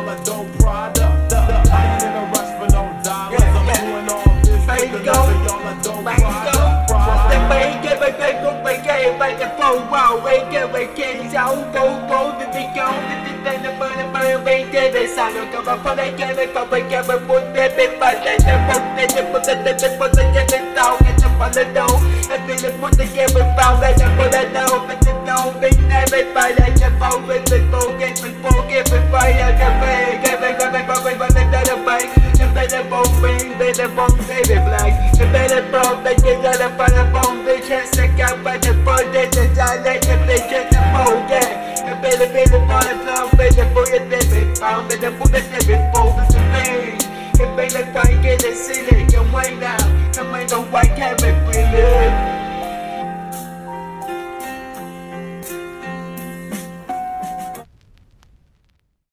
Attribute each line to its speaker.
Speaker 1: y'all a dope product. I ain't in a rush for no dollars. I'm doing all this because y'all a dope product.
Speaker 2: Mày ghê mày cái phô wow mày ghê cháu cố đi đi câu đi đây là mơ mày ghê về sao được cả vào đây ghê mày còn mày ghê mày muốn về bên bên đây là một đây là một đây là một đây là tao nghe trong phần lên đâu anh bị là một đây ghê mày vào đây là một đây đâu mình đến đâu bên đây bên phải đây là phô bên phô ghê mày phải là ghê mày đây là mày đây là bông bên đây là bông đây về lại đây là bông đây là phải là bông đây sẽ cao by the birthday that I like the bitch at the phone, yeah. And baby, for the love, baby, for your baby, found that the book that they been for the pain. And baby, if I get a silly, you're way now.